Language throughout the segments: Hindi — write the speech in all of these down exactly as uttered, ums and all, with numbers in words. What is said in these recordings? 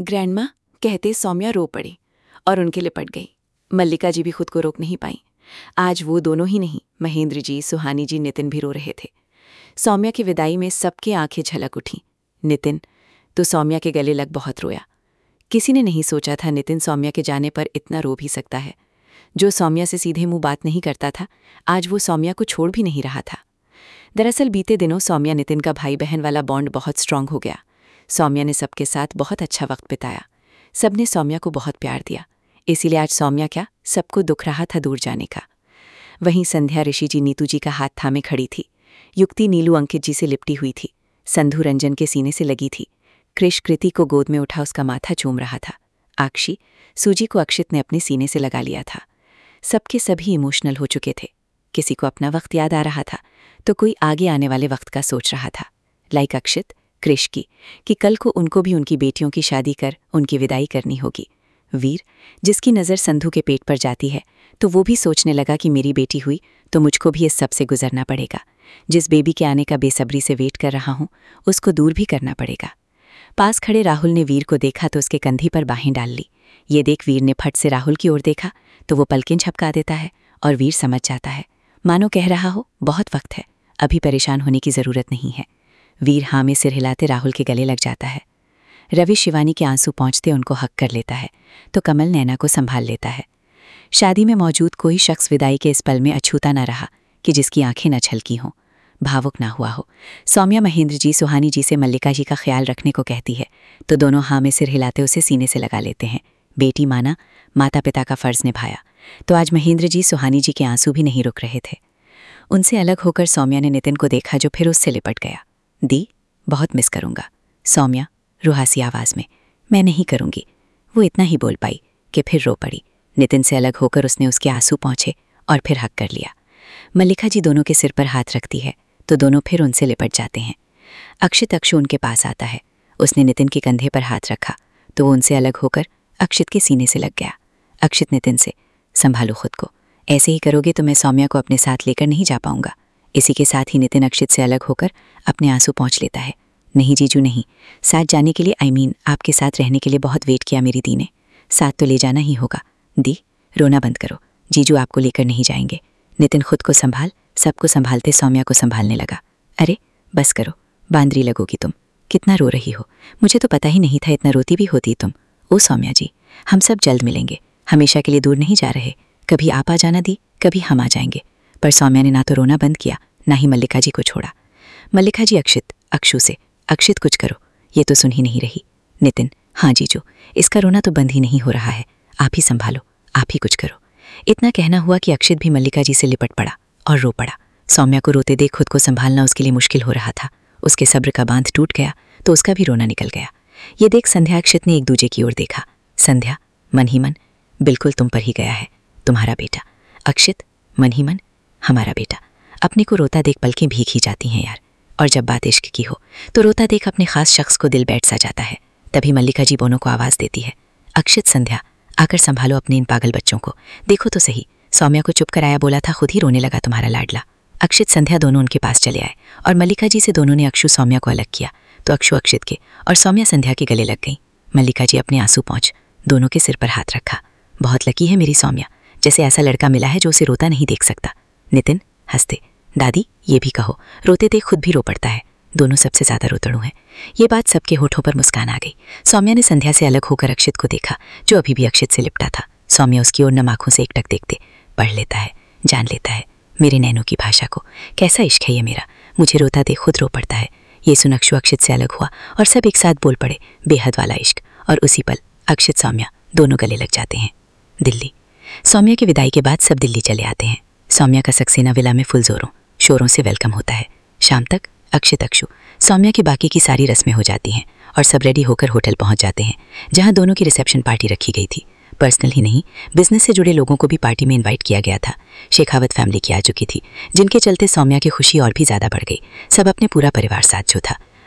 ग्रैंडमा कहते सौम्या रो पड़ी और उनके लिपट गई। मल्लिका जी भी खुद को रोक नहीं पाई। आज वो दोनों ही नहीं, महेंद्र जी, सुहानी जी, नितिन भी रो रहे थे। सौम्या की विदाई में सबके आंखें झलक उठी। नितिन तो सौम्या के गले लग बहुत रोया। किसी ने नहीं सोचा था नितिन सौम्या के जाने पर इतना रो भी सकता है। जो सौम्या से सीधे मुंह बात नहीं करता था, आज वो सौम्या को छोड़ भी नहीं रहा था। दरअसल बीते दिनों सौम्या नितिन का भाई बहन वाला बॉन्ड बहुत स्ट्रांग हो गया। सौम्या ने सबके साथ बहुत अच्छा वक्त बिताया। सबने सौम्या को बहुत प्यार दिया। इसीलिए आज सौम्या क्या, सबको दुख रहा था दूर जाने का। वहीं संध्या ऋषि जी नीतू जी का हाथ थामे खड़ी थी। युक्ति नीलू अंकित जी से लिपटी हुई थी। संधू रंजन के सीने से लगी थी। कृष कृति को गोद में उठा उसका माथा चूम रहा था। आक्षी सूजी को अक्षित ने अपने सीने से लगा लिया था। सबके सभी इमोशनल हो चुके थे। किसी को अपना वक्त याद आ रहा था तो कोई आगे आने वाले वक्त का सोच रहा था। लाइक अक्षित कृष की कि कल को उनको भी उनकी बेटियों की शादी कर उनकी विदाई करनी होगी। वीर जिसकी नज़र संधू के पेट पर जाती है तो वो भी सोचने लगा कि मेरी बेटी हुई तो मुझको भी इस सब से गुजरना पड़ेगा। जिस बेबी के आने का बेसब्री से वेट कर रहा हूँ उसको दूर भी करना पड़ेगा। पास खड़े राहुल ने वीर को देखा तो उसके कंधे पर बाहें डाल ली। ये देख वीर ने फट से राहुल की ओर देखा तो वो पलकें झपका देता है और वीर समझ जाता है, मानो कह रहा हो बहुत वक्त है, अभी परेशान होने की ज़रूरत नहीं है। वीर हाँ में सिर हिलाते राहुल के गले लग जाता है। रवि शिवानी के आंसू पहुंचते उनको हक कर लेता है तो कमल नैना को संभाल लेता है। शादी में मौजूद कोई शख्स विदाई के इस पल में अछूता न रहा कि जिसकी आंखें न छलकी हों, भावुक ना हुआ हो। सौम्या महेंद्र जी सुहानी जी से मल्लिका जी का ख्याल रखने को कहती है तो दोनों हाँ में सिर हिलाते उसे सीने से लगा लेते हैं। बेटी माना, माता पिता का फ़र्ज़ निभाया। तो आज महेंद्र जी सुहानी जी के आंसू भी नहीं रुक रहे थे। उनसे अलग होकर सौम्या ने नितिन को देखा जो फिर उससे लिपट गया। दी बहुत मिस करूँगा। सौम्या रुहासी आवाज़ में, मैं नहीं करूँगी। वो इतना ही बोल पाई कि फिर रो पड़ी। नितिन से अलग होकर उसने उसके आंसू पहुँचे और फिर हक कर लिया। मल्लिका जी दोनों के सिर पर हाथ रखती है तो दोनों फिर उनसे लिपट जाते हैं। अक्षित अक्षु उनके पास आता है। उसने नितिन के कंधे पर हाथ रखा तो वो उनसे अलग होकर अक्षित के सीने से लग गया। अक्षित नितिन से, संभालो खुद को, ऐसे ही करोगे तो मैं सौम्या को अपने साथ लेकर नहीं जा पाऊंगा। इसी के साथ ही नितिन अक्षित से अलग होकर अपने आंसू पहुँच लेता है। नहीं जीजू नहीं, साथ जाने के लिए आई मीन आपके साथ रहने के लिए बहुत वेट किया मेरी दी ने, साथ तो ले जाना ही होगा। दी रोना बंद करो, जीजू आपको लेकर नहीं जाएंगे। नितिन खुद को संभाल, सबको संभालते सौम्या को संभालने लगा। अरे बस करो, बांदरी लगोगी तुम, कितना रो रही हो, मुझे तो पता ही नहीं था इतना रोती भी होती तुम। ओ सौम्या जी, हम सब जल्द मिलेंगे, हमेशा के लिए दूर नहीं जा रहे, कभी आप आ जाना दी, कभी हम आ जाएंगे। पर सौम्या ने ना तो रोना बंद किया ना ही मल्लिका जी को छोड़ा। मल्लिका जी अक्षित अक्षु से, अक्षित कुछ करो, ये तो सुन ही नहीं रही। नितिन हाँ जीजू, इसका रोना तो बंद ही नहीं हो रहा है, आप ही संभालो, आप ही कुछ करो। इतना कहना हुआ कि अक्षित भी मल्लिका जी से लिपट पड़ा और रो पड़ा। सौम्या को रोते देख खुद को संभालना उसके लिए मुश्किल हो रहा था। उसके सब्र का बांध टूट गया तो उसका भी रोना निकल गया। ये देख संध्या अक्षित ने एक दूजे की ओर देखा। संध्या मन ही मन, बिल्कुल तुम पर ही गया है तुम्हारा बेटा। अक्षित मन ही मन, हमारा बेटा। अपने को रोता देख पलकें भीग ही जाती हैं यार, और जब बात इश्क की हो तो रोता देख अपने खास शख्स को दिल बैठ सा जाता है। तभी मल्लिका जी बोनों को आवाज़ देती है, अक्षित संध्या आकर संभालो अपने इन पागल बच्चों को, देखो तो सही, सौम्या को चुप कराया बोला था, खुद ही रोने लगा तुम्हारा लाडला। अक्षित संध्या दोनों उनके पास चले आए और मल्लिका जी से दोनों ने अक्षु सौम्या को अलग किया तो अक्षु अक्षित के और सौम्या संध्या के गले लग गई। मल्लिका जी अपने आंसू पहुँच दोनों के सिर पर हाथ रखा। बहुत लकी है मेरी सौम्या, जैसे ऐसा लड़का मिला है जो उसे रोता नहीं देख सकता। नितिन हंसते, दादी ये भी कहो, रोते देख खुद भी रो पड़ता है, दोनों सबसे ज़्यादा रोतड़ू हैं। ये बात सबके होठों पर मुस्कान आ गई। सौम्या ने संध्या से अलग होकर अक्षित को देखा जो अभी भी अक्षित से लिपटा था। सौम्या उसकी ओर नम आँखों से एकटक देखते, पढ़ लेता है, जान लेता है मेरे नैनों की भाषा को, कैसा इश्क है ये मेरा, मुझे रोता देख खुद रो पड़ता है। ये सुन अक्षु अक्षित से अलग हुआ और सब एक साथ बोल पड़े, बेहद वाला इश्क। और उसी पल अक्षित सौम्या दोनों गले लग जाते हैं। दिल्ली सौम्या की विदाई के बाद सब दिल्ली चले आते हैं। सौम्या का सक्सेना विला में फुल जोरों शोरों से वेलकम होता है। शाम तक अक्षित अक्षु सौम्या की बाकी की सारी रस्में हो जाती हैं और सब रेडी होकर होटल पहुंच जाते हैं जहां दोनों की रिसेप्शन पार्टी रखी गई थी। पर्सनल ही नहीं, बिजनेस से जुड़े लोगों को भी पार्टी में इनवाइट किया गया था। शेखावत फैमिली की आ चुकी थी जिनके चलते सौम्या की खुशी और भी ज़्यादा बढ़ गई। सब अपने पूरा परिवार साथ जो था।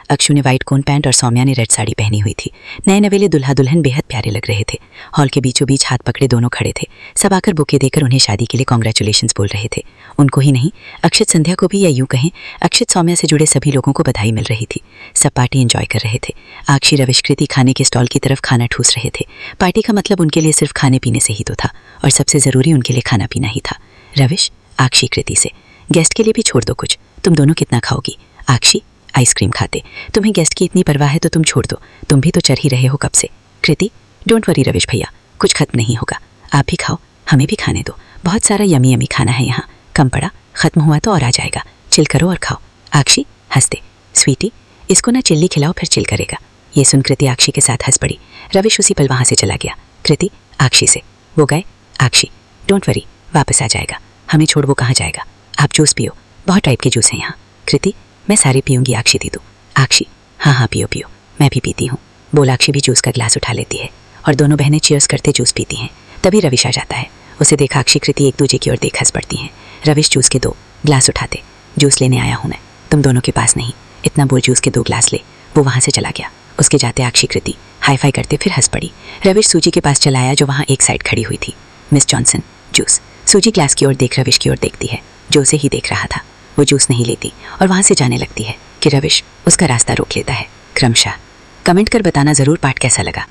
अक्षु ने व्हाइट कोन पैंट और सौम्या ने रेड साड़ी पहनी हुई थी। नए नवेले दुल्हा दुल्हन बेहद प्यारे लग रहे थे। हॉल के बीचों बीच हाथ पकड़े दोनों खड़े थे। सब आकर बुके देकर उन्हें शादी के लिए कॉन्ग्रेचुलेशंस बोल रहे थे। उनको ही नहीं, अक्षित संध्या को भी, या यूं कहें अक्षित सौम्या से जुड़े सभी लोगों को बधाई मिल रही थी। सब पार्टी एंजॉय कर रहे थे। आक्षी रविश कृति खाने के स्टॉल की तरफ खाना ठूस रहे थे। पार्टी का मतलब उनके लिए सिर्फ खाने पीने से ही तो था, और सबसे ज़रूरी उनके लिए खाना पीना ही था। रविश आक्षी कृति से, गेस्ट के लिए भी छोड़ दो कुछ, तुम दोनों कितना खाओगी? आक्षी आइसक्रीम खाते, तुम्हें गेस्ट की इतनी परवाह है तो तुम छोड़ दो, तुम भी तो चढ़ ही रहे हो कब से। कृति डोंट वरी रविश भैया, कुछ खत्म नहीं होगा, आप भी खाओ, हमें भी खाने दो, बहुत सारा यमी यमी खाना है यहाँ, कम पड़ा, खत्म हुआ तो और आ जाएगा, चिल करो और खाओ। आक्षी हंसते, स्वीटी इसको ना चिल्ली खिलाओ फिर चिल करेगा। ये सुन कृति आक्षी के साथ हंस पड़ी। रविश उसी पल वहाँ से चला गया। कृति आक्षी से, वो गए? आक्षी डोंट वरी, वापस आ जाएगा, हमें छोड़ वो कहाँ जाएगा, आप जूस पियो, बहुत टाइप के जूस हैं यहाँ। कृति मैं सारी पीऊँगी आक्षी दीदू। आक्षी हाँ हाँ पियो पियो, मैं भी पीती हूँ। बोल आक्षी भी जूस का ग्लास उठा लेती है और दोनों बहनें चीयर्स करते जूस पीती हैं। तभी रविश आ जाता है। उसे देखा आक्षी कृति एक दूसरे की ओर देख हंस पड़ती हैं। रविश जूस के दो ग्लास उठाते, जूस लेने आया हूँ मैं, तुम दोनों के पास नहीं, इतना बोल जूस के दो ग्लास ले। वो वहाँ से चला गया। उसके जाते आक्षी कृति हाई फाई करते फिर हंस पड़ी। रविश सूजी के पास चला आया जो वहाँ एक साइड खड़ी हुई थी। Miss Johnson juice. Suzy glass की ओर देख रविश की ओर देखती है जो उसे ही देख रहा था। वो जूस नहीं लेती और वहाँ से जाने लगती है कि रविश उसका रास्ता रोक लेता है क्रमशः। कमेंट कर बताना ज़रूर पाठ कैसा लगा।